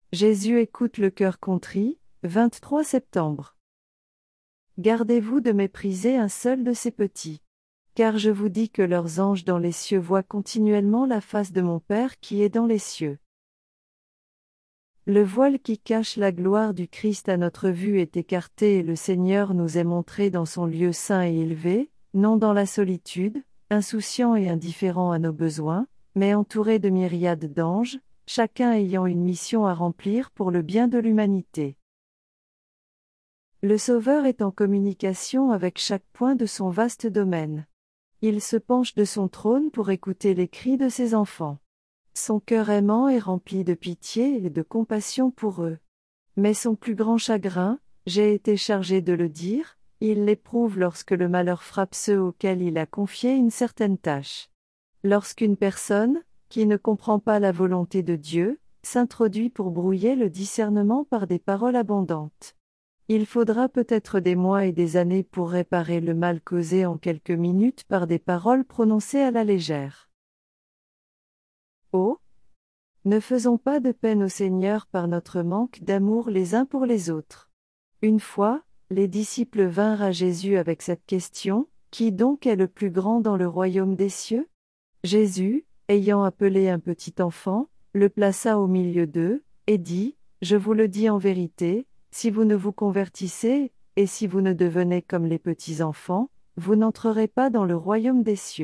Jésus écoute le cœur contrit, 23 septembre. Gardez-vous de mépriser un seul de ces petits. Car je vous dis que leurs anges dans les cieux voient continuellement la face de mon Père qui est dans les cieux. Le voile qui cache la gloire du Christ à notre vue est écarté et le Seigneur nous est montré dans son lieu saint et élevé, non dans la solitude, insouciant et indifférent à nos besoins, mais entouré de myriades d'anges, chacun ayant une mission à remplir pour le bien de l'humanité. Le Sauveur est en communication avec chaque point de son vaste domaine. Il se penche de son trône pour écouter les cris de ses enfants. Son cœur aimant est rempli de pitié et de compassion pour eux. Mais son plus grand chagrin, j'ai été chargé de le dire, il l'éprouve lorsque le malheur frappe ceux auxquels il a confié une certaine tâche. Lorsqu'une personne, qui ne comprend pas la volonté de Dieu, s'introduit pour brouiller le discernement par des paroles abondantes. Il faudra peut-être des mois et des années pour réparer le mal causé en quelques minutes par des paroles prononcées à la légère. Oh! Ne faisons pas de peine au Seigneur par notre manque d'amour les uns pour les autres. Une fois, les disciples vinrent à Jésus avec cette question, « Qui donc est le plus grand dans le royaume des cieux ?» Jésus, ayant appelé un petit enfant, le plaça au milieu d'eux, et dit, « Je vous le dis en vérité, si vous ne vous convertissez, et si vous ne devenez comme les petits enfants, vous n'entrerez pas dans le royaume des cieux. »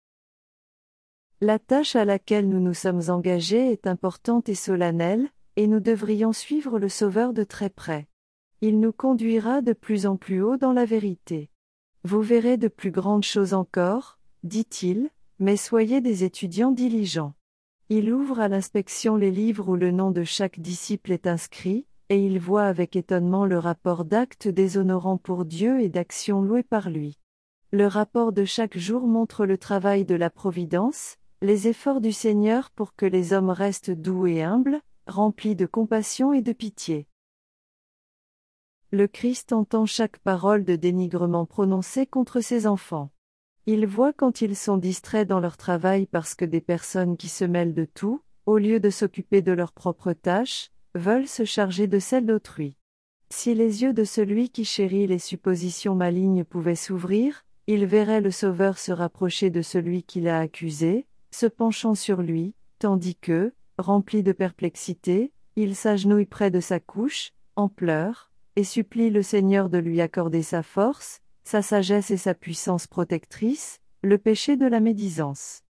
La tâche à laquelle nous nous sommes engagés est importante et solennelle, et nous devrions suivre le Sauveur de très près. Il nous conduira de plus en plus haut dans la vérité. Vous verrez de plus grandes choses encore, dit-il, mais soyez des étudiants diligents. Il ouvre à l'inspection les livres où le nom de chaque disciple est inscrit, et il voit avec étonnement le rapport d'actes déshonorants pour Dieu et d'actions louées par lui. Le rapport de chaque jour montre le travail de la providence, les efforts du Seigneur pour que les hommes restent doux et humbles, remplis de compassion et de pitié. Le Christ entend chaque parole de dénigrement prononcée contre ses enfants. Il voit quand ils sont distraits dans leur travail parce que des personnes qui se mêlent de tout, au lieu de s'occuper de leurs propres tâches, veulent se charger de celles d'autrui. Si les yeux de celui qui chérit les suppositions malignes pouvaient s'ouvrir, il verrait le Sauveur se rapprocher de celui qui l'a accusé, se penchant sur lui, tandis que, rempli de perplexité, il s'agenouille près de sa couche, en pleurs, et supplie le Seigneur de lui accorder sa force, sa sagesse et sa puissance protectrice, le péché de la médisance.